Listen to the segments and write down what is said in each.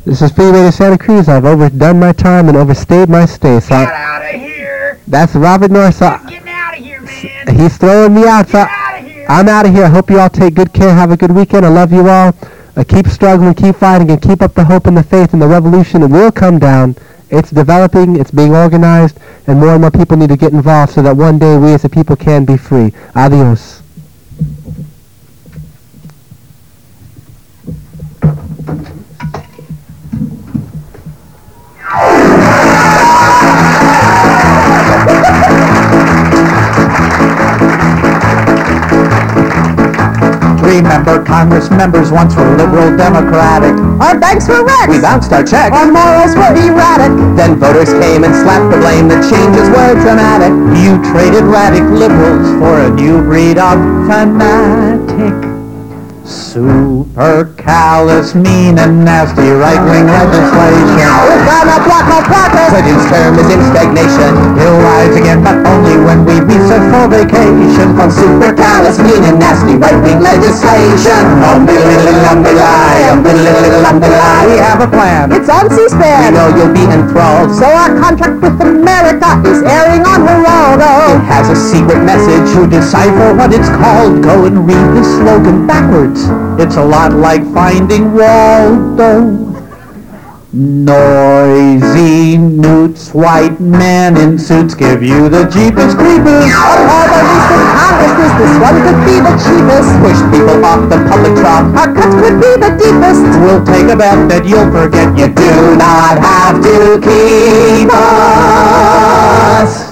This is Free Radio Santa Cruz. I've overdone my time and overstayed my stay. So Get out of here! that's Robert North. So Getting out of here, man! he's throwing me out. So Get out of here! I'm out of here. I hope you all take good care. Have a good weekend. I love you all. Keep struggling, keep fighting, and keep up the hope and the faith in the revolution. It will come down. It's developing. It's being organized. And more people need to get involved so that one day we as a people can be free. Adios. Remember, Congress members once were liberal democratic. Our banks were wrecked. We bounced our check. Our morals were erratic. Then voters came and slapped the blame. The changes were dramatic. You traded radical liberals for a new breed of fanatic. Super callous, mean and nasty right-wing legislation. We're gonna block no progress. Clinton's term is in stagnation. He'll rise again, but only when we reset full vacation. From super callous, mean and nasty right-wing legislation. We have a plan. It's on We C-SPAN. know you'll be enthralled. So our contract with America is airing on It Geraldo. has a secret message. To decipher what it's called, go and read the slogan backwards. It's a lot like Finding Waldo. Noisy newts, white men in suits give you the jeepers creepers. Of all the recent Congresses, this one could be the cheapest. Push people off the public trough. Our cuts could be the deepest. We'll take a bet that you'll forget you do not have to keep us.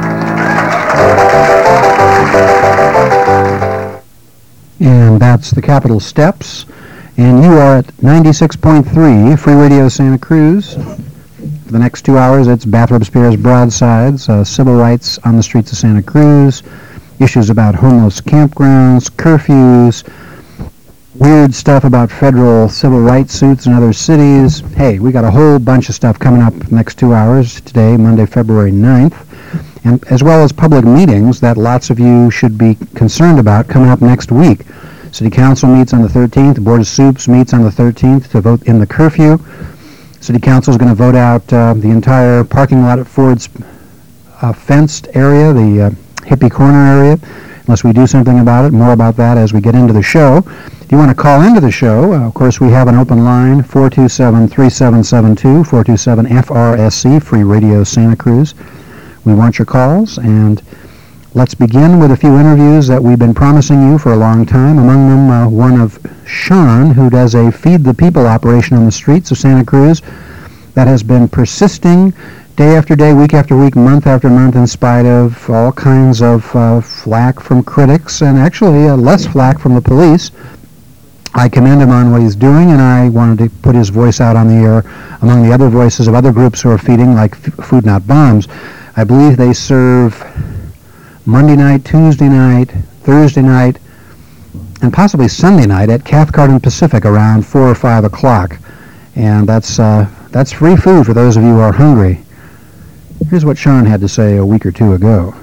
And that's the Capitol Steps. And you are at 96.3 Free Radio Santa Cruz. For the next 2 hours, it's Bathrop Spears Broadsides, civil rights on the streets of Santa Cruz, issues about homeless campgrounds, curfews, weird stuff about federal civil rights suits in other cities. Hey, we got a whole bunch of stuff coming up the next 2 hours today, Monday, February 9th. And as well as public meetings that lots of you should be concerned about coming up next week. City Council meets on the 13th. The Board of Soups meets on the 13th to vote in the curfew. City Council is going to vote out the entire parking lot at Ford's fenced area, the Hippie Corner area, unless we do something about it. More about that as we get into the show. If you want to call into the show, of course, we have an open line, 427-3772, 427-FRSC, Free Radio Santa Cruz. We want your calls, and let's begin with a few interviews that we've been promising you for a long time. Among them, one of Sean, who does a Feed the People operation on the streets of Santa Cruz that has been persisting day after day, week after week, month after month, in spite of all kinds of flack from critics and actually less flack from the police. I commend him on what he's doing, and I wanted to put his voice out on the air among the other voices of other groups who are feeding, like Food Not Bombs. I believe they serve Monday night, Tuesday night, Thursday night, and possibly Sunday night at Cathcart and Pacific around 4 or 5 o'clock. And that's free food for those of you who are hungry. Here's what Sean had to say a week or two ago.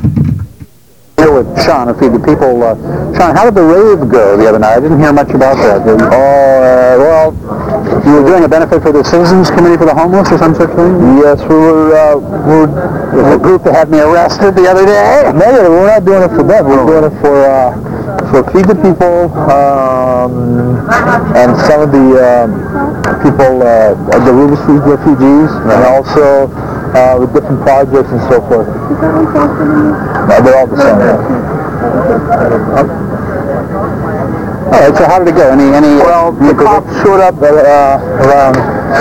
Here with Sean of Feed the People. Sean, how did the rave go the other night? I didn't hear much about that. Well, you were doing a benefit for the Citizens Committee for the Homeless or some such thing? Yes, we were the group that had me arrested the other day. No, we're not doing it for them. We're doing it for Feed the People and some of the people, the River Street refugees, and also with different projects and so forth. They're all the same. All right, so how did it go? Well, the cops showed up at around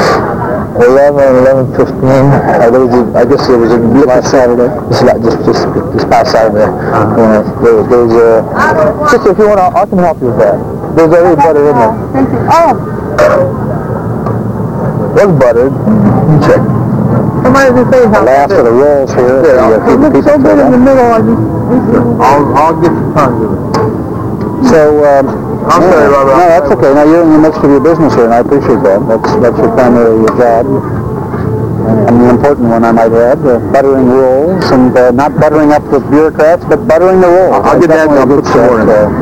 11:15. I guess there was a last Saturday. This past Saturday. There was sister, if you want, I can help you with that. There's already butter in there. Thank you. Oh, Was buttered. You check. somebody didn't say how. The last of the rolls here. It looks so good in the middle. I'll get you tons of it. So, I'm sorry, Robert. No, that's okay. Now, you're in the midst of your business here, and I appreciate that. That's your primary job. and an important one, I might add, buttering rolls, and not buttering up the bureaucrats, but buttering the rolls. I'll get that, I'll put some more in there.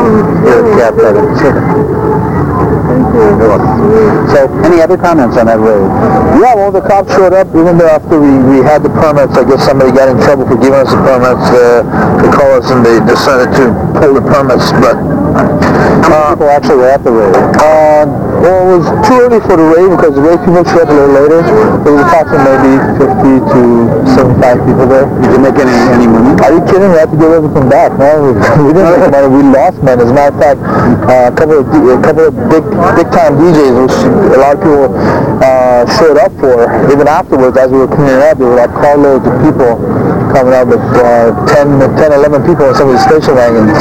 So, any other comments on that raid? Yeah, well, the cops showed up even though after we had the permits. I guess somebody got in trouble for giving us the permits. They called us and they decided to pull the permits, but how many people actually were at the raid? well, it was too early for the raid because the raid people showed up a little later. There was approximately maybe 50 to 75 people there. Did you make any money? Are you kidding? We had to give everything back. No, we didn't make money. We lost money. As a matter of fact, a couple of big time DJs, which a lot of people showed up for. Even afterwards, as we were cleaning up, there were like carloads of people coming up with 10, 11 people in some of the station wagons.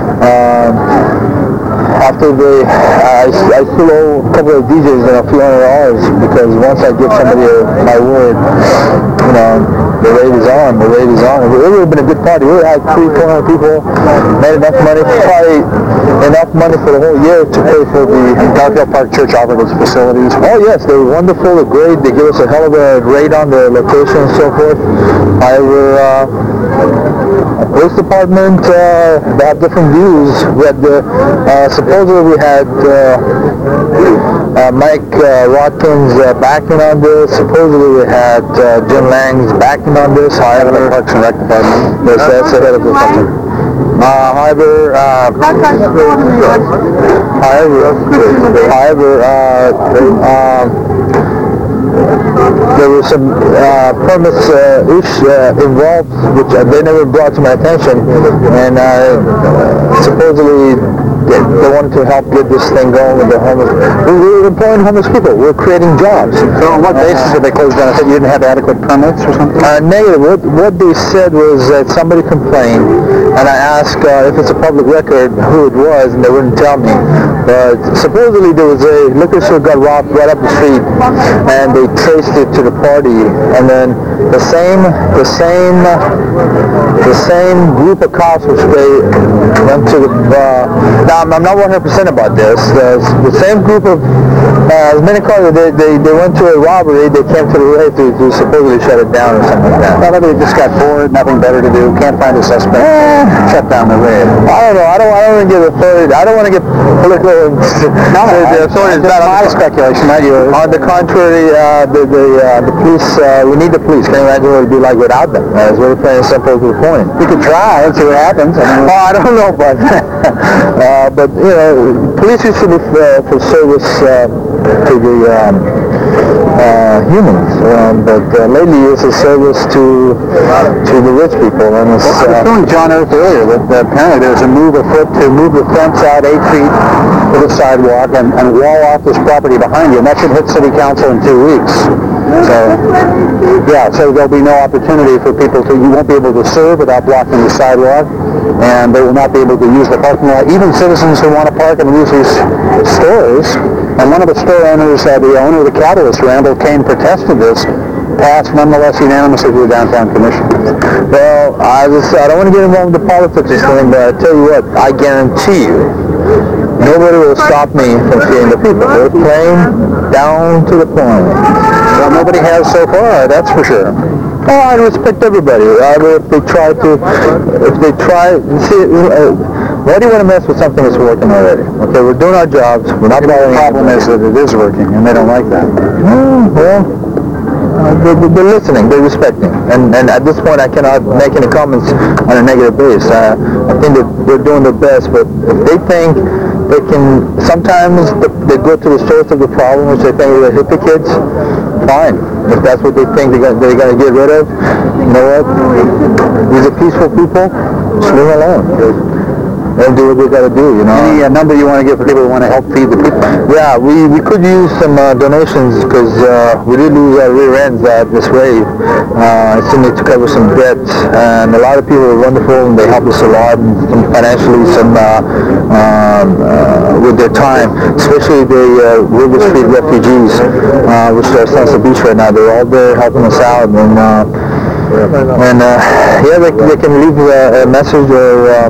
After I still owe a couple of DJs a few $100 because once I give somebody my word, you know, the raid is on. The raid is on. It would have been a good party. We had 300-400 people, made enough money, probably enough money for the whole year to pay for the Garfield Park Church offered its facilities. Oh yes, they were wonderful. They're great. They gave us a hell of a rate on the location and so forth. However, police department, they have different views. We had supposedly we had Mike Watkins backing on this. Supposedly we had Jim Lang's backing on this. However, Parks and Rec Department. yes, that's the head of the department. However, there were some permits involved, which they never brought to my attention, and supposedly they wanted to help get this thing going with the homeless. We were employing homeless people. We were creating jobs. So on what basis did they close down? I said you didn't have adequate permits or something? Negative. What they said was that somebody complained, and I asked if it's a public record who it was, and they wouldn't tell me. But supposedly there was a liquor store got robbed right up the street, and they traced it to the party, and then the same group of cops which they went to the now I'm not 100% about this. The same group of as many cars they went to a robbery. They came to the raid to supposedly shut it down or something like that. Well, maybe they just got bored, nothing better to do, can't find a suspect, shut down the raid. I don't know. I don't want to get authority. I don't want to get political. The authorities that's my speculation, not yours. On the contrary, the police. We need the police. Can you imagine what it would be like without them? It's very plain and simple to the point. We could try and see what happens. I don't know, but you know, police used to be for service to the humans, but lately it's a service to the rich people. And it's, I was telling John Earth earlier that apparently there's a move afoot to move the fence out 8 feet to the sidewalk and wall off this property behind you, and that should hit City Council in 2 weeks. So, yeah, so there'll be no opportunity for people to, you won't be able to serve without blocking the sidewalk, and they will not be able to use the parking lot. Even citizens who want to park and use these stores, and one of the store owners, the owner of the Catalyst, Randall Kane, protested this, passed nonetheless unanimously to the Downtown Commission. Well, as I said, I don't want to get involved in the politics or something, but I tell you what, I guarantee you, nobody will stop me from seeing the people. They're playing down to the point. Well, nobody has so far, that's for sure. Oh, I respect everybody. If they try, see, why do you want to mess with something that's working already? Okay, we're doing our jobs. We're not bothering. The problem is that it is working, and they don't like that. They're listening. They're respecting. And at this point, I cannot make any comments on a negative base. I think that they're doing their best, but if they think they can, sometimes they go to the source of the problem, which they think are the hippie kids. Fine. If that's what they think they're going to get rid of, you know what? These are peaceful people. Just leave them alone. They'll do what they got to do, you know. Any number you want to give for people who want to help feed the people? Yeah, we could use some donations because we did lose our rear ends this way. I still need to cover some debts, and a lot of people are wonderful and they help us a lot, and some financially, some with their time, especially the River Street refugees, which are Sunset Beach right now. They're all there helping us out, and yeah, they can leave a message or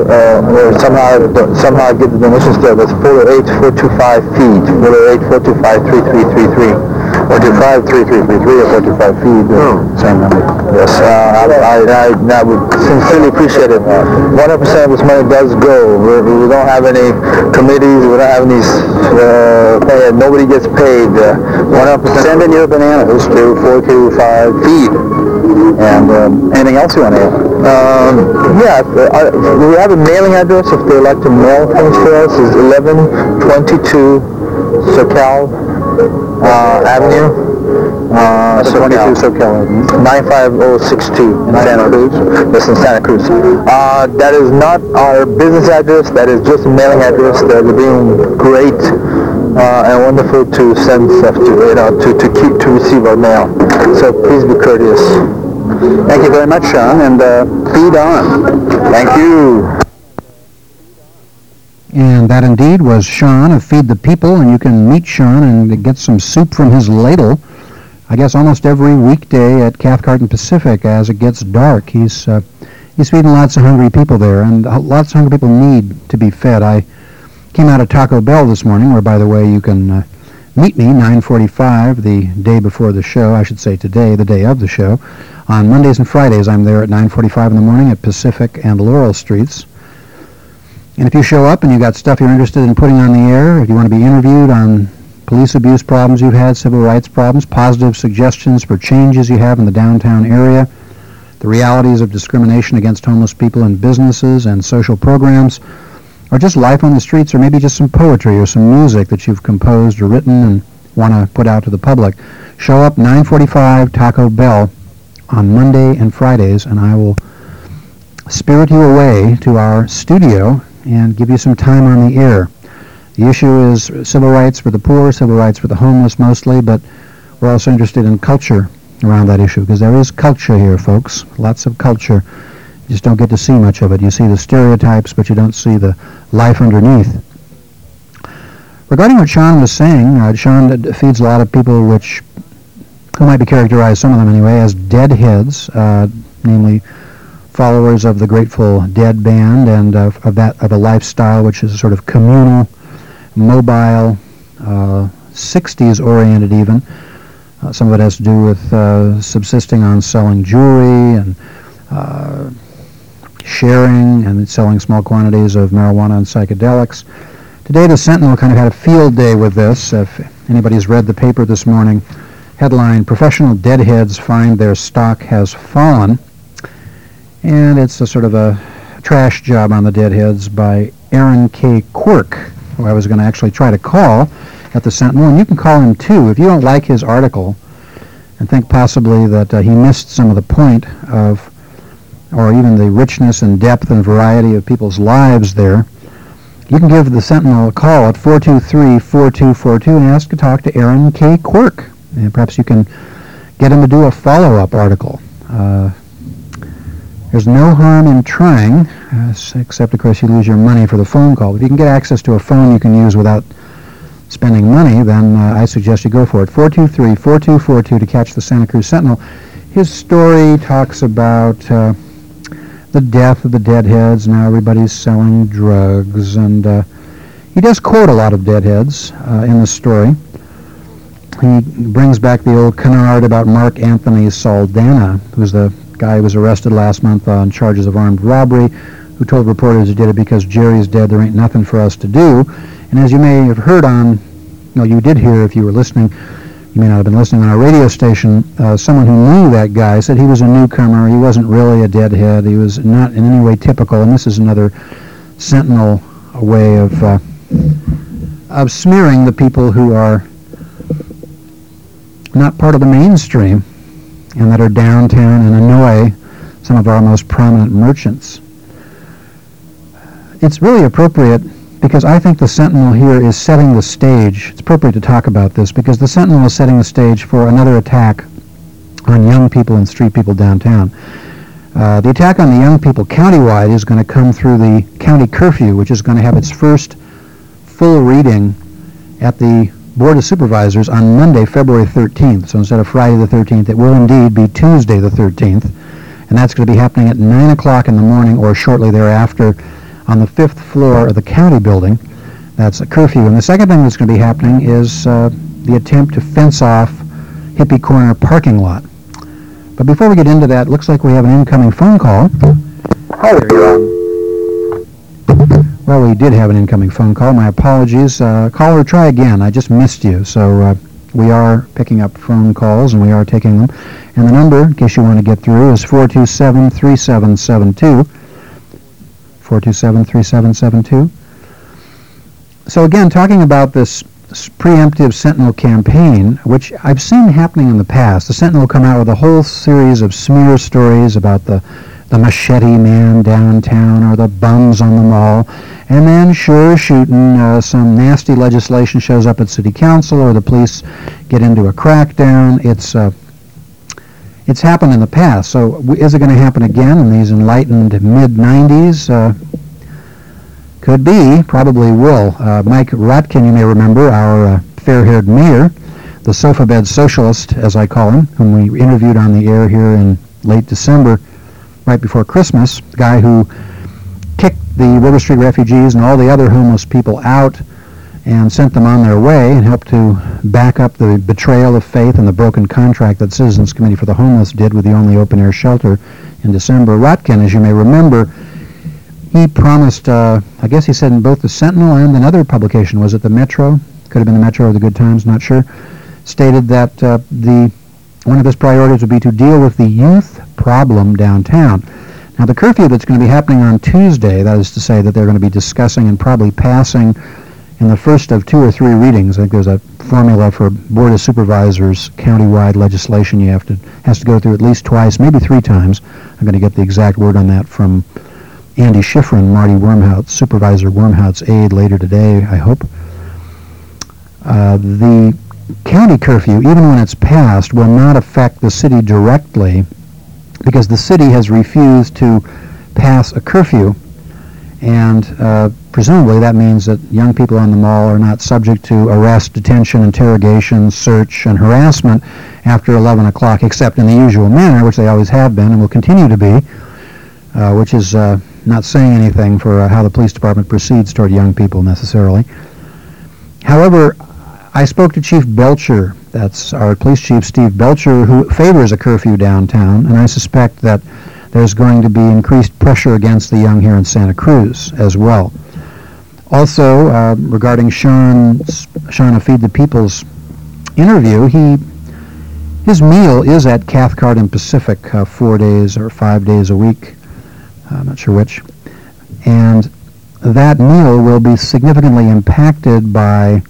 somehow get the donations there. That's 408-425-FEED, 408-425-3333. 425-3333 or 425 feed. Same number. Yes, I would sincerely appreciate it. 100% of this money does go. We don't have any committees. We don't have any nobody gets paid. 100%. Send in your bananas to 425 feed. And anything else you want to add? We have a mailing address if they'd like to mail things for us. Is 1122 Socal Avenue. 22 Socal Avenue. 95062 In Santa Cruz? Yes, in Santa Cruz. That is not our business address. That is just a mailing address. They're being great and wonderful to send stuff to receive our mail. So please be courteous. Thank you very much, Sean, and feed on. Thank you. And that indeed was Sean of Feed the People, and you can meet Sean and get some soup from his ladle, I guess almost every weekday at Cathcart and Pacific as it gets dark. He's feeding lots of hungry people there, and lots of hungry people need to be fed. I came out of Taco Bell this morning, where, by the way, you can meet me 9:45 the day before the show, I should say today, the day of the show. On Mondays and Fridays, I'm there at 9:45 in the morning at Pacific and Laurel Streets. And if you show up and you got stuff you're interested in putting on the air, if you want to be interviewed on police abuse problems you've had, civil rights problems, positive suggestions for changes you have in the downtown area, the realities of discrimination against homeless people in businesses and social programs, or just life on the streets, or maybe just some poetry or some music that you've composed or written and want to put out to the public, show up 9:45 Taco Bell on Monday and Fridays, and I will spirit you away to our studio and give you some time on the air. The issue is civil rights for the poor, civil rights for the homeless mostly, but we're also interested in culture around that issue, because there is culture here, folks, lots of culture. You just don't get to see much of it. You see the stereotypes, but you don't see the life underneath. Regarding what Sean was saying, Sean feeds a lot of people who might be characterized, some of them anyway, as deadheads, namely followers of the Grateful Dead band and of a lifestyle which is sort of communal, mobile, 60s oriented even. Some of it has to do with subsisting on selling jewelry and sharing and selling small quantities of marijuana and psychedelics. Today the Sentinel kind of had a field day with this. If anybody's read the paper this morning, headline, "Professional Deadheads Find Their Stock Has Fallen." And it's a sort of a trash job on the Deadheads by Aaron K. Quirk, who I was going to actually try to call at the Sentinel, and you can call him too. If you don't like his article and think possibly that he missed some of the point of, or even the richness and depth and variety of people's lives there, you can give the Sentinel a call at 423-4242 and ask to talk to Aaron K. Quirk. And perhaps you can get him to do a follow-up article. There's no harm in trying, except, of course, you lose your money for the phone call. If you can get access to a phone you can use without spending money, then I suggest you go for it. 423-4242 to catch the Santa Cruz Sentinel. His story talks about the death of the Deadheads. Now everybody's selling drugs, and he does quote a lot of Deadheads in the story. He brings back the old canard about Mark Anthony Saldana, who's the guy who was arrested last month on charges of armed robbery, who told reporters he did it because Jerry's dead, there ain't nothing for us to do. And as you may have heard you did hear if you were listening, you may not have been listening on our radio station, someone who knew that guy said he was a newcomer, he wasn't really a deadhead, he was not in any way typical, and this is another Sentinel way of smearing the people who are not part of the mainstream and that are downtown and annoy some of our most prominent merchants. It's really appropriate because I think the Sentinel here is setting the stage. It's appropriate to talk about this because the Sentinel is setting the stage for another attack on young people and street people downtown. The attack on the young people countywide is going to come through the county curfew, which is going to have its first full reading at the Board of Supervisors on Monday, February 13th. So instead of Friday the 13th, it will indeed be Tuesday the 13th. And that's going to be happening at 9 o'clock in the morning or shortly thereafter on the 5th floor of the county building. That's a curfew. And the second thing that's going to be happening is the attempt to fence off Hippie Corner parking lot. But before we get into that, looks like we have an incoming phone call. Hi there, you are. Well, we did have an incoming phone call. My apologies. Caller, try again. I just missed you. So we are picking up phone calls, and we are taking them. And the number, in case you want to get through, is 427-3772. 427-3772. So again, talking about this preemptive Sentinel campaign, which I've seen happening in the past. The Sentinel will come out with a whole series of smear stories about the machete man downtown or the bums on the mall, and then sure shooting some nasty legislation shows up at city council or the police get into a crackdown. It's happened in the past, so is it going to happen again in these enlightened mid-90s? Could be, probably will. Mike Rotkin, you may remember, our fair-haired mayor, the sofa bed socialist, as I call him, whom we interviewed on the air here in late December, right before Christmas, the guy who kicked the River Street refugees and all the other homeless people out and sent them on their way and helped to back up the betrayal of faith and the broken contract that Citizens Committee for the Homeless did with the only open-air shelter in December. Rotkin, as you may remember, he promised, I guess he said in both the Sentinel and another publication, was it the Metro? Could have been the Metro or the Good Times, not sure, stated that one of his priorities would be to deal with the youth problem downtown. Now, the curfew that's going to be happening on Tuesday, that is to say that they're going to be discussing and probably passing in the first of 2 or 3 readings. I think there's a formula for Board of Supervisors countywide legislation has to go through at least twice, maybe 3 times. I'm going to get the exact word on that from Andy Schifrin, Marty Wormhout, Supervisor Wormhout's aide later today, I hope. The county curfew, even when it's passed, will not affect the city directly because the city has refused to pass a curfew, and presumably that means that young people on the mall are not subject to arrest, detention, interrogation, search, and harassment after 11 o'clock, except in the usual manner, which they always have been and will continue to be, which is not saying anything for how the police department proceeds toward young people necessarily. However, I spoke to Chief Belcher, that's our police chief, Steve Belcher, who favors a curfew downtown, and I suspect that there's going to be increased pressure against the young here in Santa Cruz as well. Also, regarding Sean of Feed the People's interview, his meal is at Cathcart and Pacific 4 days or 5 days a week. I'm not sure which. And that meal will be significantly impacted by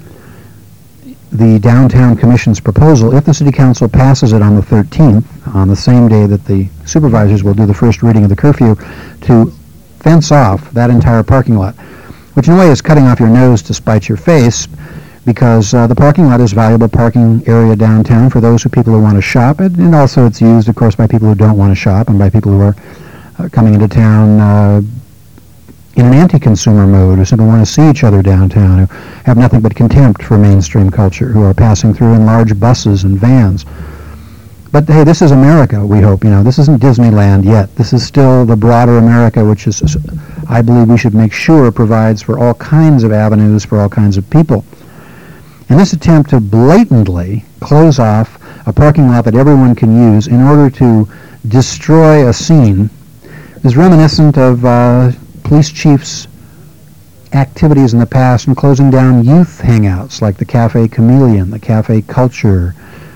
the Downtown Commission's proposal, if the City Council passes it on the 13th, on the same day that the supervisors will do the first reading of the curfew, to fence off that entire parking lot, which in a way is cutting off your nose to spite your face, because the parking lot is valuable parking area downtown for those people who want to shop, and also it's used, of course, by people who don't want to shop and by people who are coming into town in an anti-consumer mode, who simply want to see each other downtown, who have nothing but contempt for mainstream culture, who are passing through in large buses and vans. But hey, this is America, we hope. This isn't Disneyland yet. This is still the broader America, which is, I believe we should make sure provides for all kinds of avenues for all kinds of people. And this attempt to blatantly close off a parking lot that everyone can use in order to destroy a scene is reminiscent of police chiefs' activities in the past in closing down youth hangouts like the Cafe Chameleon, the Cafe Culture,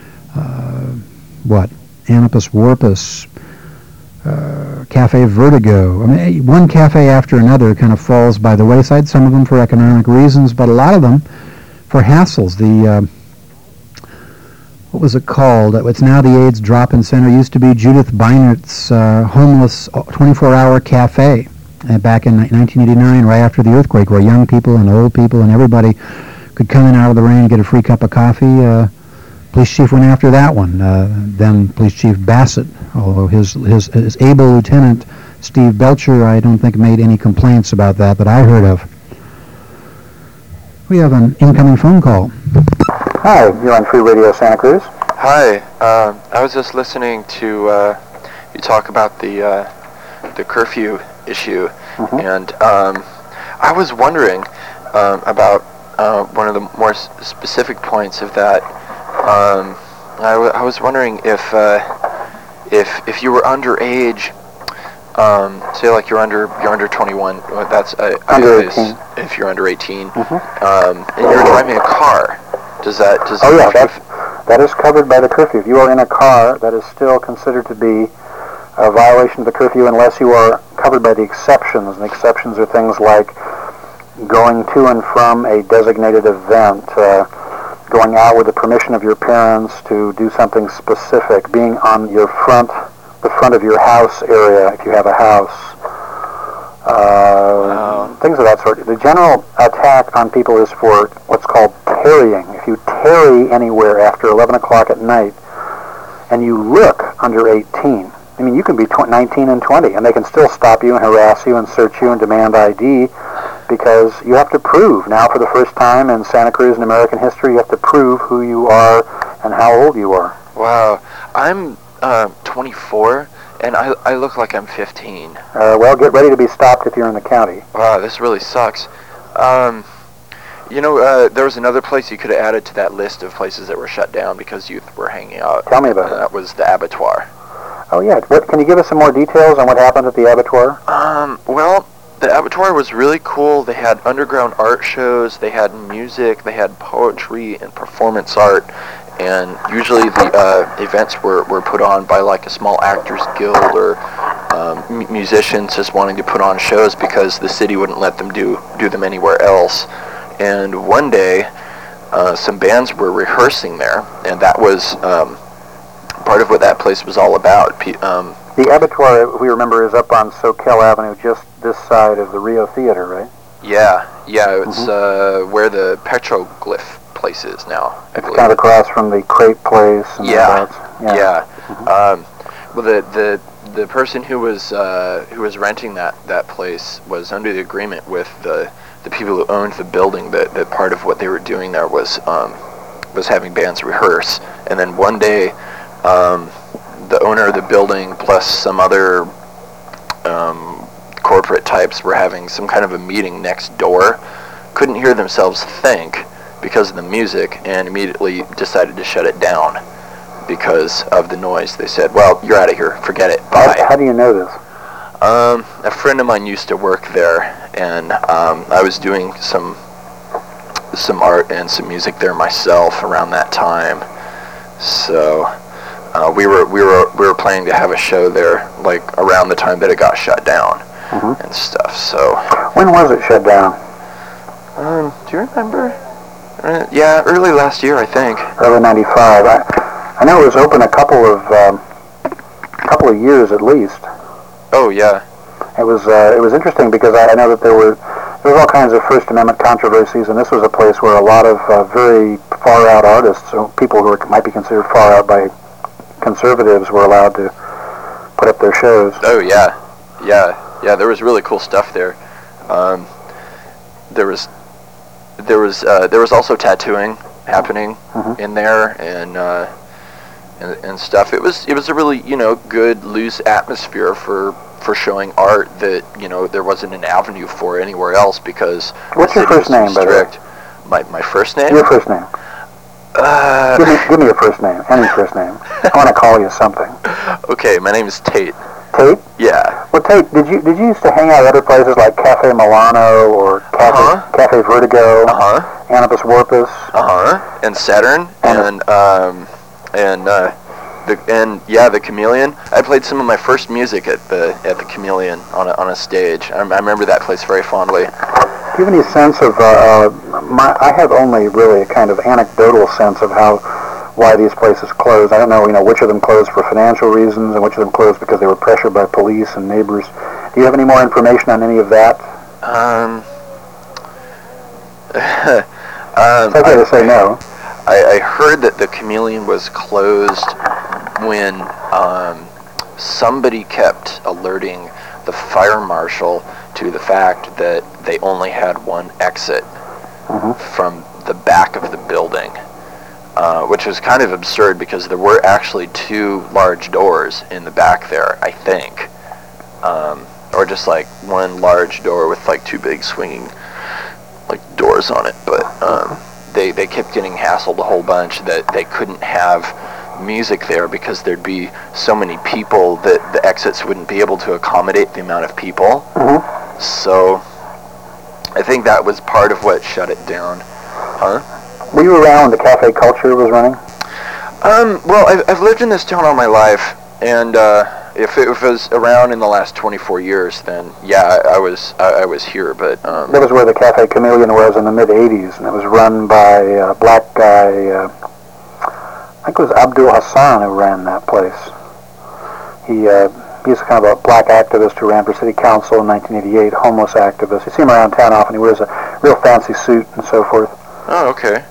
Anapus Warpus, Cafe Vertigo. I mean, one cafe after another kind of falls by the wayside, some of them for economic reasons, but a lot of them for hassles. What was it called? It's now the AIDS Drop-In Center. It used to be Judith Beinert's homeless 24-hour cafe back in 1989, right after the earthquake, where young people and old people and everybody could come in out of the rain and get a free cup of coffee. Police chief went after that one. Then Police Chief Bassett, although his able lieutenant, Steve Belcher, I don't think made any complaints about that I heard of. We have an incoming phone call. Hi, you're on Free Radio Santa Cruz. Hi, I was just listening to you talk about the curfew issue, and I was wondering about one of the more specific points of that. I was wondering if you were underage, say like you're under 21. That's Under 18. If you're under 18, Mm-hmm. and you're driving a car, does that? Oh yeah, that is covered by the curfew. If you are in a car, that is still considered to be a violation of the curfew unless you are covered by the exceptions. And the exceptions are things like going to and from a designated event, going out with the permission of your parents to do something specific, being on the front of your house area if you have a house. Things of that sort. The general attack on people is for what's called tarrying. If you tarry anywhere after 11 o'clock at night and you look under 18, I mean, you can be 19 and 20, and they can still stop you and harass you and search you and demand ID because you have to prove. Now, for the first time in Santa Cruz in American history, you have to prove who you are and how old you are. Wow. I'm 24, and I look like I'm 15. Well, get ready to be stopped if you're in the county. Wow, this really sucks. There was another place you could have added to that list of places that were shut down because youth were hanging out. Tell me about it. That was the abattoir. Oh, yeah. Can you give us some more details on what happened at the abattoir? Well, the abattoir was really cool. They had underground art shows, they had music, they had poetry and performance art, and usually the events were put on by like a small actors guild or musicians just wanting to put on shows because the city wouldn't let them do them anywhere else. And one day, some bands were rehearsing there, and that was part of what that place was all about. The abattoir, we remember, is up on Soquel Avenue, just this side of the Rio Theater, right? Yeah, it's where the Petroglyph place is now. It's kind of across from the Crepe place. And Yeah. Mm-hmm. Well, the person who was renting that place was under the agreement with the people who owned the building that part of what they were doing there was having bands rehearse, and then one day the owner of the building plus some other corporate types were having some kind of a meeting next door, couldn't hear themselves think because of the music, and immediately decided to shut it down because of the noise. They said, well, you're out of here, forget it, bye. How do you know this? A friend of mine used to work there, and I was doing some art and some music there myself around that time. So we were planning to have a show there like around the time that it got shut down and stuff. So when was it shut down? Do you remember? Yeah, early last year, I think. Early '95. I know it was open a couple of years at least. Oh yeah. It was interesting because I know that there was all kinds of First Amendment controversies, and this was a place where a lot of very far out artists, so people who might be considered far out by conservatives, were allowed to put up their shows. Oh yeah. There was really cool stuff there. There was also tattooing happening in there and stuff. It was a really good loose atmosphere for showing art that there wasn't an avenue for anywhere else because what's your first name, by the way? My first name? Your first name. Give me your first name. Any first name. I want to call you something. Okay, my name is Tate. Tate? Yeah. Well, Tate, did you used to hang out at other places like Cafe Milano or Cafe Vertigo, Anubis Warpus, and Saturn, the Chameleon. I played some of my first music at the Chameleon on a stage. I remember that place very fondly. Do you have any sense of? I have only really a kind of anecdotal sense of why these places closed. I don't know, which of them closed for financial reasons and which of them closed because they were pressured by police and neighbors. Do you have any more information on any of that? It's okay to say no. I heard that the Chameleon was closed when somebody kept alerting the fire marshal to the fact that they only had one exit from the back of the building, which was kind of absurd because there were actually two large doors in the back there, I think, or just like one large door with like two big swinging like doors on it, but they kept getting hassled a whole bunch that they couldn't have music there because there'd be so many people that the exits wouldn't be able to accommodate the amount of people. So I think that was part of what shut it down. Were you around when the cafe culture was running? Well, I've lived in this town all my life, and if it was around in the last 24 years, then yeah, I was here. But that was where the Cafe Chameleon was in the mid '80s, and it was run by a black guy. I think it was Abdul Hassan who ran that place. He's kind of a black activist who ran for city council in 1988, homeless activist. You see him around town often. He wears a real fancy suit and so forth. Oh, okay.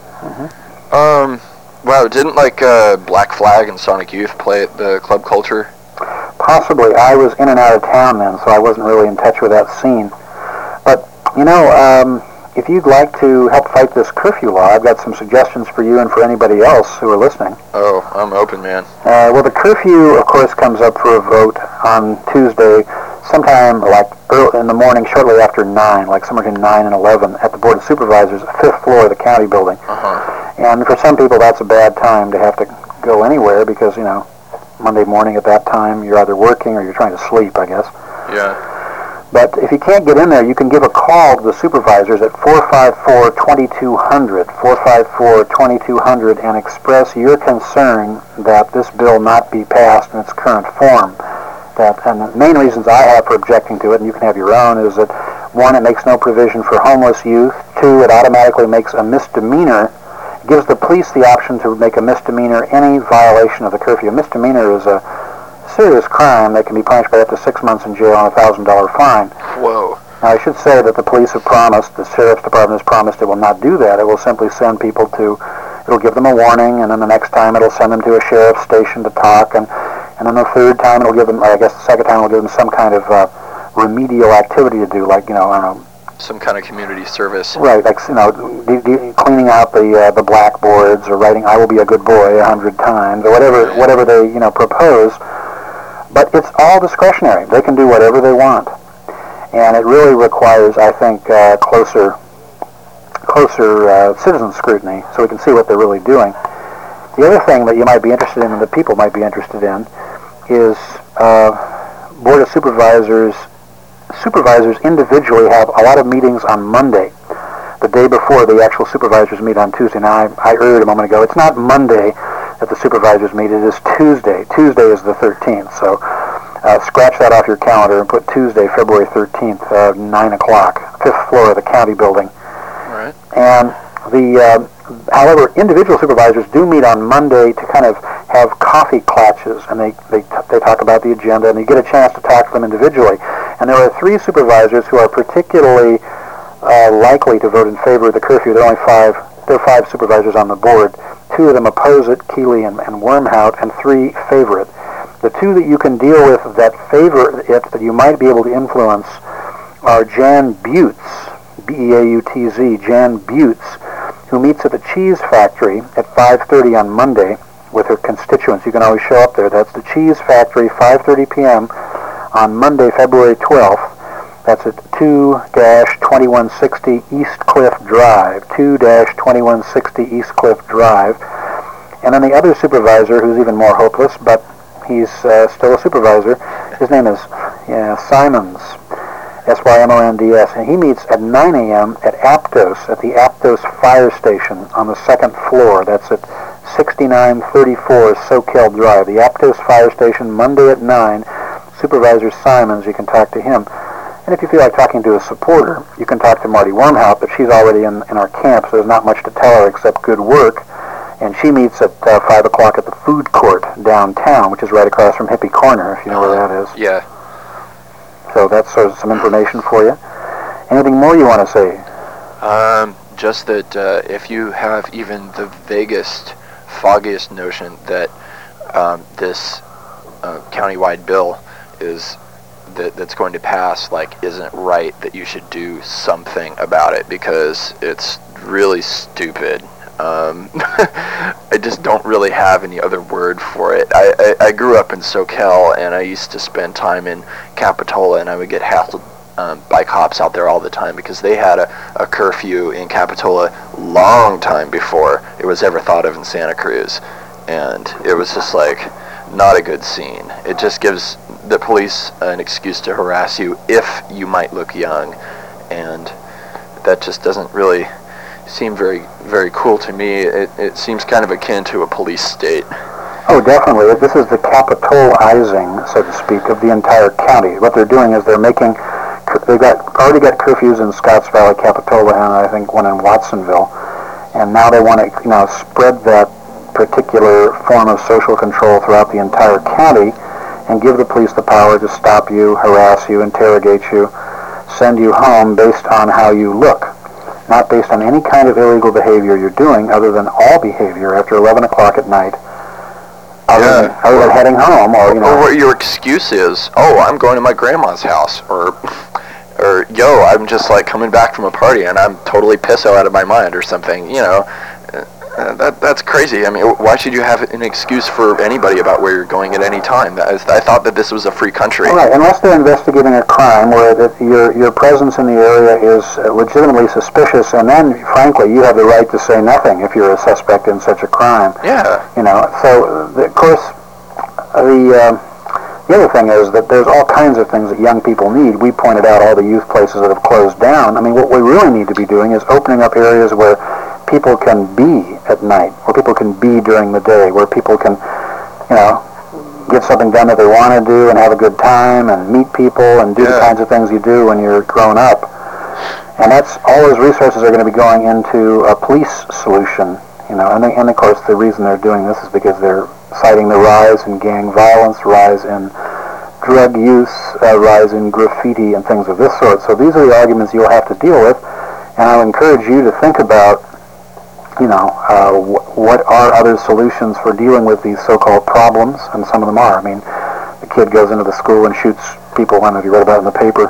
Wow, didn't Black Flag and Sonic Youth play at the Club Culture? Possibly. I was in and out of town then, so I wasn't really in touch with that scene. But, you know, if you'd like to help fight this curfew law, I've got some suggestions for you and for anybody else who are listening. Oh, I'm open, man. Well, the curfew, of course, comes up for a vote on Tuesday, sometime early in the morning, shortly after 9, like somewhere between 9 and 11, at the Board of Supervisors, 5th floor of the county building. And for some people, that's a bad time to have to go anywhere because, you know, Monday morning at that time, you're either working or you're trying to sleep, I guess. Yeah. But if you can't get in there, you can give a call to the supervisors at 454-2200, 454-2200, and express your concern that this bill not be passed in its current form. And the main reasons I have for objecting to it, and you can have your own, is that, 1, it makes no provision for homeless youth. 2, it automatically makes a misdemeanor. It gives the police the option to make a misdemeanor any violation of the curfew. A misdemeanor is a serious crime that can be punished by up to 6 months in jail and a $1,000 fine. Whoa. Now, I should say that the police have promised, the sheriff's department has promised it will not do that. It will simply send people to, it'll give them a warning, and then the next time it'll send them to a sheriff's station to talk, and then the third time it'll give them, I guess the second time it'll give them some kind of remedial activity to do, like, you know, I don't know. Some kind of community service. Right, like, you know, cleaning out the blackboards, or writing "I will be a good boy" 100 times, or whatever they, you know, propose. But it's all discretionary. They can do whatever they want, and it really requires, I think, closer citizen scrutiny, so we can see what they're really doing. The other thing that you might be interested in, and that people might be interested in, is Board of Supervisors individually have a lot of meetings on Monday, the day before the actual supervisors meet on Tuesday. Now, I heard a moment ago, it's not Monday that the supervisors meet, it is Tuesday. Tuesday is the 13th, so scratch that off your calendar and put Tuesday, February 13th, 9 o'clock, 5th floor of the county building. Right. And however, individual supervisors do meet on Monday to kind of have coffee clatches, and they talk about the agenda, and you get a chance to talk to them individually. And there are 3 supervisors who are particularly likely to vote in favor of the curfew. There are 5 supervisors on the board. 2 of them oppose it, Keeley and Wormhout, and 3 favor it. The 2 that you can deal with that favor it, that you might be able to influence, are Jan Butz, B-E-A-U-T-Z, Jan Butz, who meets at the Cheese Factory at 5:30 on Monday with her constituents. You can always show up there. That's the Cheese Factory, 5:30 p.m. on Monday, February 12th. That's at 2-2160 East Cliff Drive, 2-2160 East Cliff Drive. And then the other supervisor, who's even more hopeless, but he's still a supervisor, his name is Simons, S-Y-M-O-N-D-S, and he meets at 9 a.m. at Aptos, at the Aptos Fire Station on the 2nd floor. That's at 6934 Soquel Drive. The Aptos Fire Station, Monday at 9. Supervisor Simons, you can talk to him. And if you feel like talking to a supporter, you can talk to Marty Wormhout, but she's already in our camp, so there's not much to tell her except good work. And she meets at 5 o'clock at the food court downtown, which is right across from Hippie Corner, if you know where that is. Yeah. So that's sort of some information for you. Anything more you want to say? Just that if you have even the vaguest, foggiest notion that this countywide bill is that's going to pass isn't right, that you should do something about it, because it's really stupid. I just don't really have any other word for it. I grew up in SoCal, and I used to spend time in Capitola, and I would get hassled by cops out there all the time because they had a curfew in Capitola long time before it was ever thought of in Santa Cruz. and it was just like not a good scene. It just gives the police an excuse to harass you if you might look young, and that just doesn't really seem very, very cool to me. It seems kind of akin to a police state. Oh, definitely. This is the capitalizing, so to speak, of the entire county. What they're doing is they've already got curfews in Scotts Valley, Capitola, and I think one in Watsonville, and now they want to, spread that particular form of social control throughout the entire county, and give the police the power to stop you, harass you, interrogate you, send you home based on how you look, not based on any kind of illegal behavior you're doing, other than all behavior after 11 o'clock at night. Other than heading home, or what your excuse is, I'm going to my grandma's house, or yo, I'm just like coming back from a party and I'm totally pissed out of my mind or something. That's crazy. I mean, why should you have an excuse for anybody about where you're going at any time? I thought that this was a free country. Right, unless they're investigating a crime where your presence in the area is legitimately suspicious, and then, frankly, you have the right to say nothing if you're a suspect in such a crime. Yeah. So, of course, the other thing is that there's all kinds of things that young people need. We pointed out all the youth places that have closed down. I mean, what we really need to be doing is opening up areas where people can be at night, where people can be during the day, where people can, get something done that they want to do and have a good time and meet people and do the kinds of things you do when you're grown up. And that's all those resources are going to be going into a police solution, and of course the reason they're doing this is because they're citing the rise in gang violence, rise in drug use, rise in graffiti and things of this sort. So these are the arguments you'll have to deal with, and I'll encourage you to think about what are other solutions for dealing with these so-called problems, and some of them are. I mean, the kid goes into the school and shoots people. I don't know if you read about it in the paper.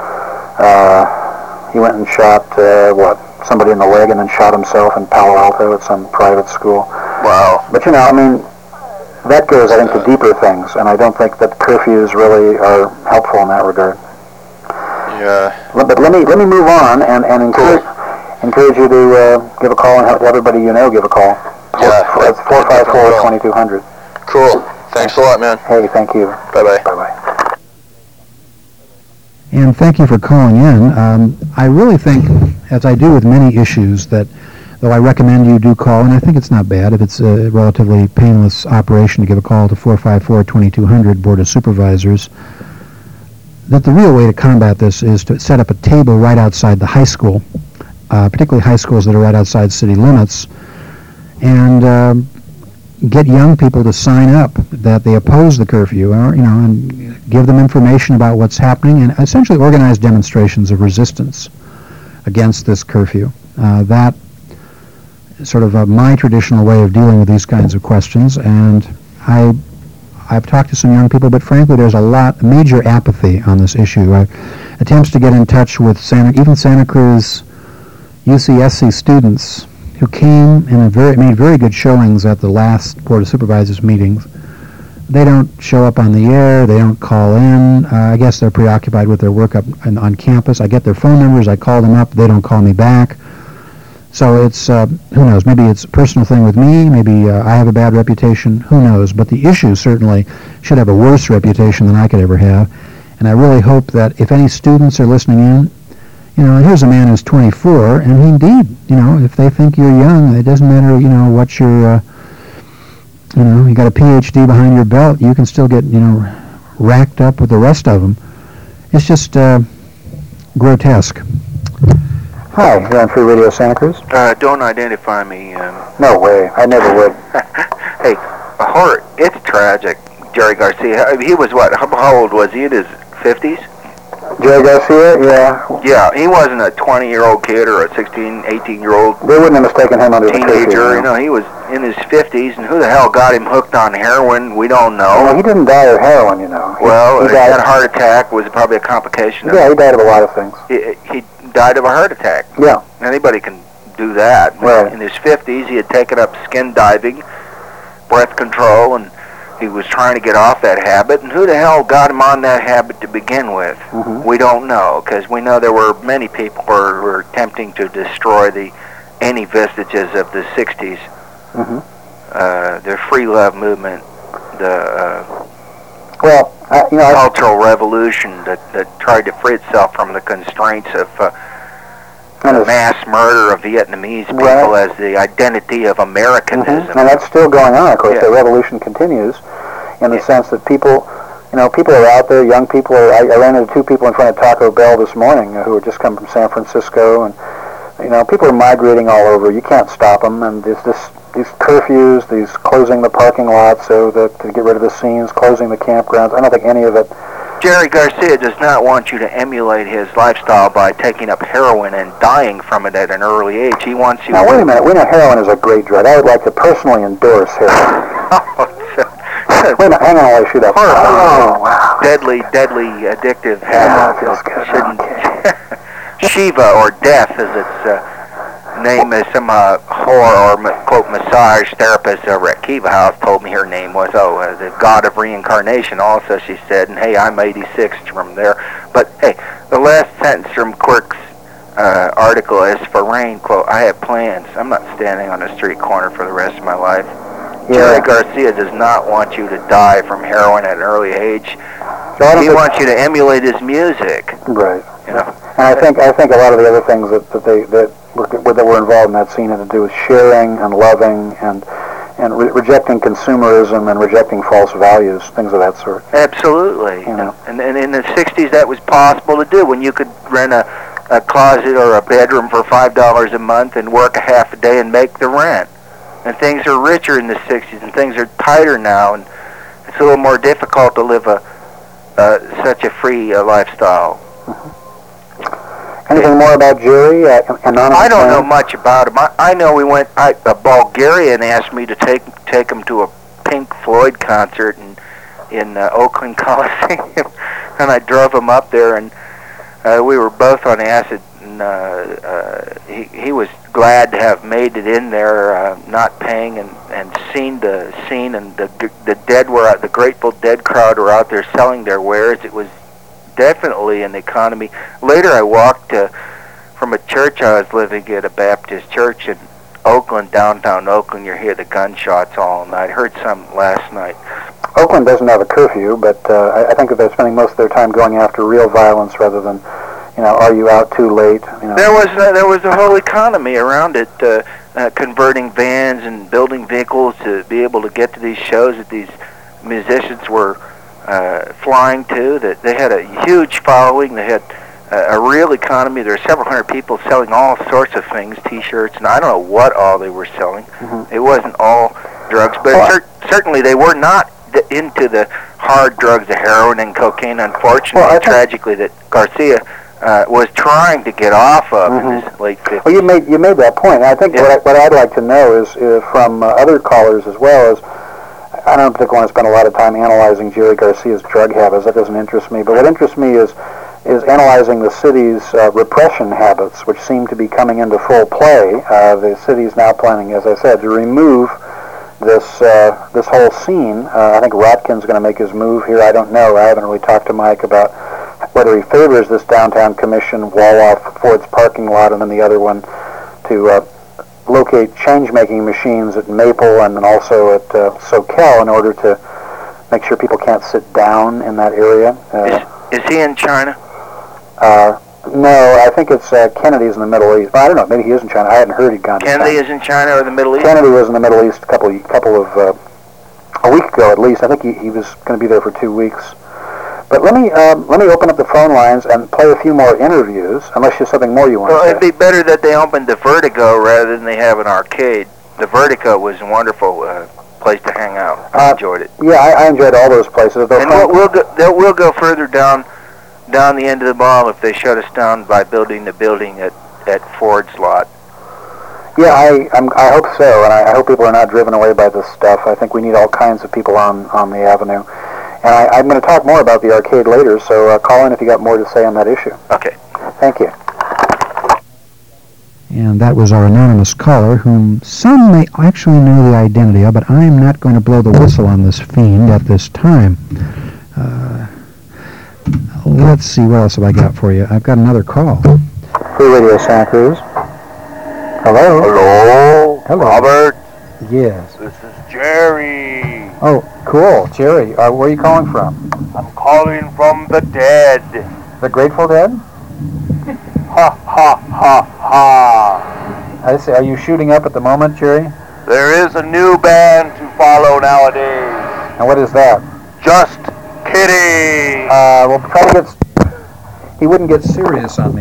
He went and shot, somebody in the leg and then shot himself in Palo Alto at some private school. Wow. But, that goes, I think, to deeper things, and I don't think that curfews really are helpful in that regard. Yeah. But let me move on and encourage you to give a call and have everybody give a call. Yeah. It's 454-2200. Cool. Thanks a lot, man. Hey, thank you. Bye-bye. Bye-bye. And thank you for calling in. I really think, as I do with many issues, that though I recommend you do call, and I think it's not bad if it's a relatively painless operation to give a call to 454-2200 Board of Supervisors, that the real way to combat this is to set up a table right outside the high school, particularly high schools that are right outside city limits, and get young people to sign up that they oppose the curfew, or, and give them information about what's happening, and essentially organize demonstrations of resistance against this curfew. That is sort of my traditional way of dealing with these kinds of questions, and I've talked to some young people, but frankly, there's major apathy on this issue. Attempts to get in touch with even Santa Cruz UCSC students who came and made very good showings at the last Board of Supervisors meetings. They don't show up on the air. They don't call in. I guess they're preoccupied with their work on campus. I get their phone numbers. I call them up. They don't call me back. So it's, who knows, maybe it's a personal thing with me, maybe I have a bad reputation, who knows, but the issue certainly should have a worse reputation than I could ever have, and I really hope that if any students are listening in, and here's a man who's 24, and he indeed, if they think you're young, it doesn't matter, what your, you got a PhD behind your belt, you can still get, racked up with the rest of them. It's just grotesque. Hi, you're on Free Radio Santa Cruz? Don't identify me. No way. I never would. Hey, horror. It's tragic. Jerry Garcia. He was what? How old was he? In his 50s? Jerry Garcia? Yeah. Yeah, he wasn't a 20-year-old kid or a 16, 18-year-old They wouldn't have mistaken him under teenager. He was in his 50s, and who the hell got him hooked on heroin? We don't know. Well, he didn't die of heroin, He had a heart attack. Was probably a complication. Yeah, he died of a lot of things. He died of a heart attack. Yeah. Anybody can do that. Right. In his 50s, he had taken up skin diving, breath control, and he was trying to get off that habit. And who the hell got him on that habit to begin with? Mm-hmm. We don't know, because we know there were many people who were attempting to destroy any vestiges of the 60s. Mm-hmm. the free love movement, the cultural revolution that tried to free itself from the constraints of the mass murder of Vietnamese people as the identity of Americanism. And that's still going on, of course. The revolution continues in the sense that people are out there, young people. I ran into two people in front of Taco Bell this morning who had just come from San Francisco, and people are migrating all over. You can't stop them, and there's these curfews, these closing the parking lots so that to get rid of the scenes, closing the campgrounds. I don't think any of it. Jerry Garcia does not want you to emulate his lifestyle by taking up heroin and dying from it at an early age. He wants you. Now wait a minute. We know heroin is a great drug. I would like to personally endorse heroin. Wait a minute, hang on while I shoot up. Oh, wow. Deadly addictive habit. Feels good. Shiva, or death, as its name is. Some whore or quote massage therapist over at Kiva House told me her name was the god of reincarnation. Also, she said, and hey, I'm 86 from there. But hey, the last sentence from Quirk's article is for rain. Quote: I have plans. I'm not standing on a street corner for the rest of my life. Jerry Garcia does not want you to die from heroin at an early age. He wants you to emulate his music. Right. And I think a lot of the other things that were involved in that scene had to do with sharing and loving and rejecting consumerism and rejecting false values, things of that sort. Absolutely. And in the 60s that was possible to do when you could rent a closet or a bedroom for $5 a month and work a half a day and make the rent. And things are richer in the 60s, and things are tighter now, and it's a little more difficult to live such a free lifestyle. Anything more about Jerry? I don't know much about him. I know a Bulgarian asked me to take him to a Pink Floyd concert in Oakland Coliseum, and I drove him up there, and we were both on acid, and he was glad to have made it in there, not paying, and seen the scene, and the dead were out, the Grateful Dead crowd were out there selling their wares. It was definitely an economy. Later I walked from a church I was living at, a Baptist church in Oakland, downtown Oakland. You hear the gunshots all night. I heard some last night. Oakland doesn't have a curfew, but I think that they're spending most of their time going after real violence rather than, are you out too late? There was a whole economy around it, converting vans and building vehicles to be able to get to these shows that these musicians were flying to. That they had a huge following. They had a real economy. There were several hundred people selling all sorts of things, T-shirts, and I don't know what all they were selling. Mm-hmm. It wasn't all drugs, but certainly they were not into the hard drugs, the heroin and cocaine. Unfortunately, tragically, that Garcia was trying to get off of in his late 50s. Well, you made that point. I think what I'd like to know is from other callers as well is, I don't particularly want to spend a lot of time analyzing Jerry Garcia's drug habits. That doesn't interest me. But what interests me is analyzing the city's repression habits, which seem to be coming into full play. The city's now planning, as I said, to remove this whole scene. I think Rotkin's going to make his move here. I don't know. I haven't really talked to Mike about whether he favors this downtown commission wall off Ford's parking lot, and then the other one to locate change-making machines at Maple and then also at Soquel in order to make sure people can't sit down in that area. Is he in China? No, I think it's Kennedy's in the Middle East. Well, I don't know. Maybe he is in China. I hadn't heard he'd gone to China. Kennedy is in China or the Middle East? Kennedy was in the Middle East a week ago at least. I think he was going to be there for 2 weeks. But let me open up the phone lines and play a few more interviews, unless there's something more you want to say. Well, it'd be better that they opened the Vertigo rather than they have an arcade. The Vertigo was a wonderful place to hang out. I enjoyed it. Yeah, I enjoyed all those places. And we'll go further down the end of the mall if they shut us down by building the building at Ford's lot. Yeah, I hope so, and I hope people are not driven away by this stuff. I think we need all kinds of people on the avenue. And I'm going to talk more about the arcade later, so call in if you got more to say on that issue. Okay. Thank you. And that was our anonymous caller, whom some may actually know the identity of, but I'm not going to blow the whistle on this fiend at this time. Let's see, what else have I got for you? I've got another call. Free Radio Santa Cruz. Hello. Hello. Hello. Robert. Yes. This is Jerry. Oh, cool. Jerry, where are you calling from? I'm calling from the dead. The Grateful Dead? Ha ha ha ha. I see. Are you shooting up at the moment, Jerry? There is a new band to follow nowadays. And what is that? Just kidding. We'll try to get... He wouldn't get serious on me.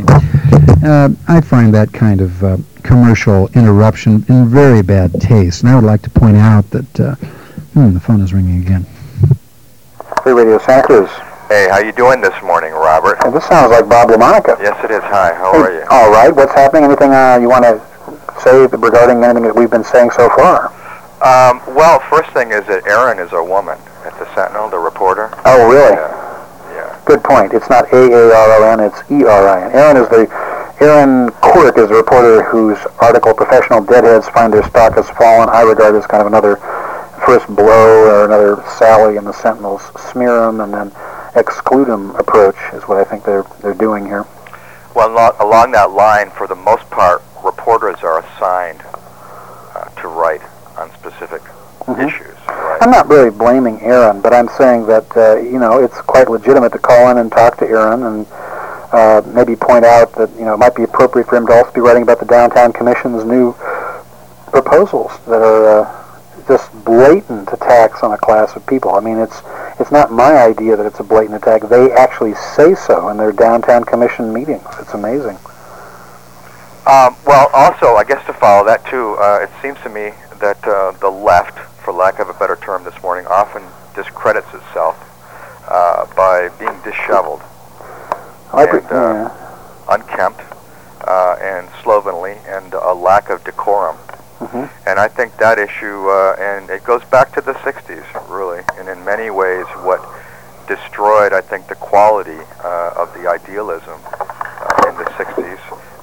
I find that kind of commercial interruption in very bad taste, and I would like to point out that the phone is ringing again. Free Radio Santa Cruz. Hey, how you doing this morning, Robert? Hey, this sounds like Bob LaMonica. Yes, it is. Hi, how Hey, are you? All right. What's happening? Anything you want to say regarding anything that we've been saying so far? Well, first thing is that Erin is a woman at the Sentinel, the reporter. Oh, really? Yeah. Good point. It's not A-A-R-O-N, it's E-R-I-N. Erin Quirk is the reporter whose article, Professional Deadheads Find Their Stock Has Fallen, I regard as kind of another first blow or another sally in the Sentinel's smear 'em and then exclude 'em approach is what I think they're doing here. Well, along that line, for the most part, reporters are assigned to write on specific issues. Right? I'm not really blaming Erin, but I'm saying that, it's quite legitimate to call in and talk to Erin and maybe point out that, it might be appropriate for him to also be writing about the Downtown Commission's new proposals that are just blatant attacks on a class of people. I mean, it's not my idea that it's a blatant attack. They actually say so in their Downtown Commission meetings. It's amazing. Well, also, I guess to follow that, too, it seems to me that the left, for lack of a better term this morning, often discredits itself by being disheveled and unkempt and slovenly and a lack of decorum. And I think that issue, and it goes back to the 60s, really, and in many ways what destroyed, I think, the quality of the idealism in the 60s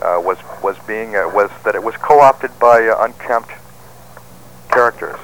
was that it was co-opted by unkempt characters.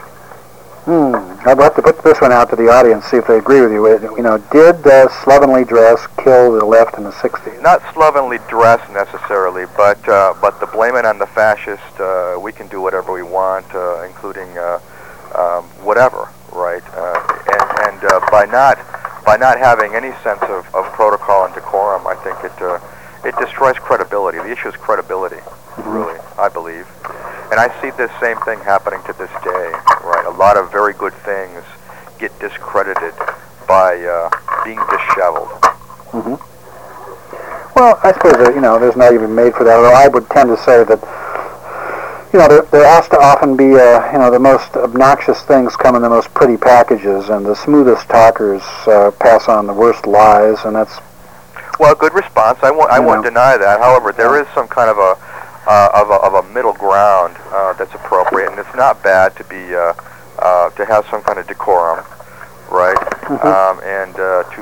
I'd like to put this one out to the audience, see if they agree with you. Did slovenly dress kill the left in the 60s? Not slovenly dress necessarily, but the blame it on the fascist. We can do whatever we want, including whatever, right? And by not having any sense of protocol and decorum, I think it destroys credibility. The issue is credibility, really, I believe. And I see this same thing happening to this day, right? A lot of very good things get discredited by being disheveled. Well, I suppose there's an argument made for that, although I would tend to say that, there has to often be, the most obnoxious things come in the most pretty packages, and the smoothest talkers pass on the worst lies, and that's... Well, good response. I won't deny that. However, there is some kind of a middle ground that's appropriate, and it's not bad to be to have some kind of decorum, right? And to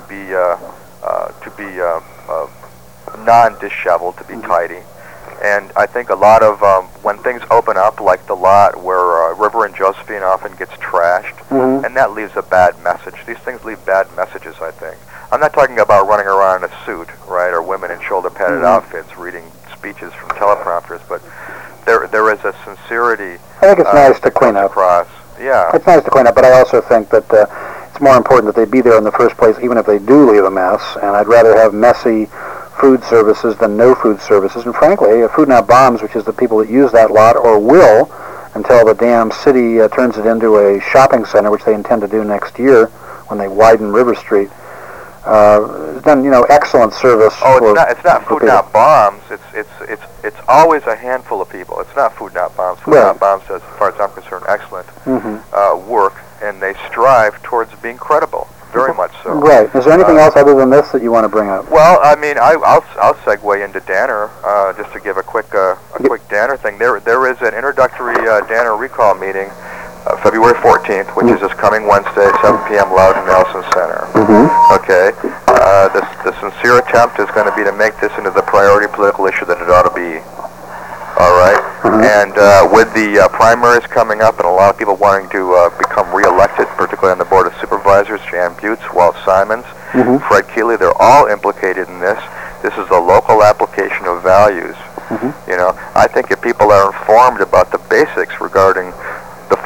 be non-disheveled, to be tidy. And I think a lot of when things open up, like the lot where River and Josephine often gets trashed, and that leaves a bad message. These things leave bad messages, I think. I'm not talking about running around in a suit, right, or women in shoulder-padded outfits reading speeches from teleprompters, but there is a sincerity. I think it's nice to clean up. Across. Yeah. It's nice to clean up, but I also think that it's more important that they be there in the first place, even if they do leave a mess. And I'd rather have messy food services than no food services. And frankly, Food Not Bombs, which is the people that use that lot, or will, until the damn city turns it into a shopping center, which they intend to do next year when they widen River Street. It's done, excellent service. It's not Food Not Bombs. It's always a handful of people. It's not Food Not Bombs. Food Not Bombs does, as far as I'm concerned, excellent work, and they strive towards being credible. Very much so. Right. Is there anything else other than this that you want to bring up? Well, I mean, I'll segue into Danner just to give a quick Danner thing. There is an introductory Danner recall meeting. February 14th, which is this coming Wednesday, 7 p.m. Loudon Nelson Center. Okay. The sincere attempt is going to be to make this into the priority political issue that it ought to be. All right. And with the primaries coming up and a lot of people wanting to become re-elected, particularly on the Board of Supervisors, Jan Butz, Walt Simons, Fred Keeley, they're all implicated in this. This is a local application of values. I think if people are informed about the basics regarding the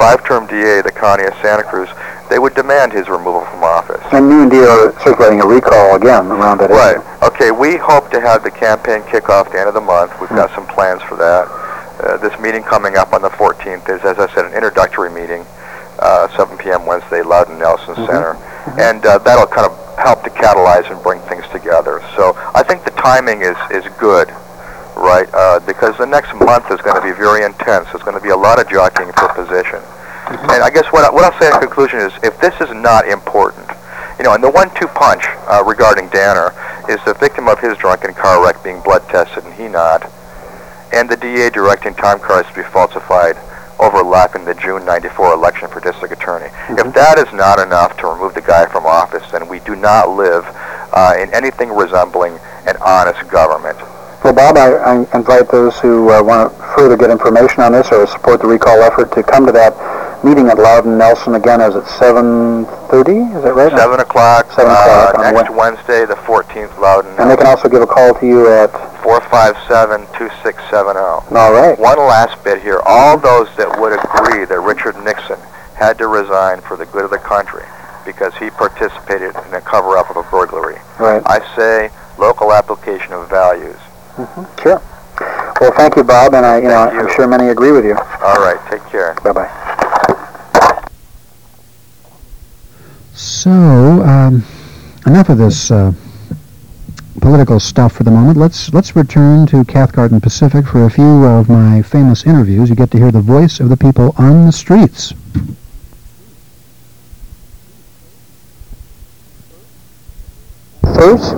5-term DA, the county of Santa Cruz, they would demand his removal from office. And you and Dee are circulating a recall again around that Right. area. Okay, we hope to have the campaign kick off the end of the month. We've got some plans for that. This meeting coming up on the 14th is, as I said, an introductory meeting, 7 p.m. Wednesday, Loudon Nelson Center. And that'll kind of help to catalyze and bring things together. So I think the timing is good, right? Because the next month is going to be very intense. There's going to be a lot of jockeying for position. And I guess what I'll say in conclusion is, if this is not important, you know, and the 1-2 punch regarding Danner is the victim of his drunken car wreck being blood tested and he not, and the DA directing time cards to be falsified overlapping the June 94 election for district attorney. If that is not enough to remove the guy from office, then we do not live in anything resembling an honest government. Well, Bob, I invite those who want to further get information on this or support the recall effort to come to that meeting at Loudon Nelson. Again, is it 7:30? Is that right? 7 o'clock. 7 o'clock on next Wednesday, the 14th, Loudon. And they can also give a call to you at 457-2670. All right. One last bit here. All those that would agree that Richard Nixon had to resign for the good of the country because he participated in a cover-up of a burglary. Right. I say local application of values. Sure. Well, thank you, Bob, and I'm sure many agree with you. All right. Take care. Bye-bye. So, enough of this political stuff for the moment. Let's return to Cathcart and Pacific for a few of my famous interviews. You get to hear the voice of the people on the streets. First,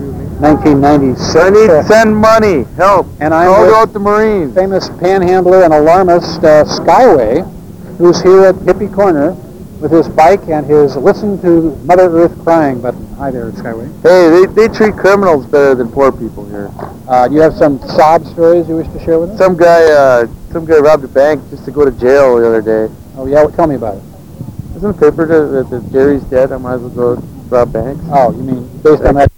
1990. Send money, help. And I'm Call with out the Marines. famous panhandler and alarmist Skyway, who's here at Hippie Corner with his bike and his Listen to Mother Earth Crying button. Hi there, Skyway. Hey, they treat criminals better than poor people here. Do you have some sob stories you wish to share with us? Some guy robbed a bank just to go to jail the other day. Oh, yeah? Well, tell me about it. Isn't the paper that Jerry's dead? I might as well go rob banks. Oh, you mean based on that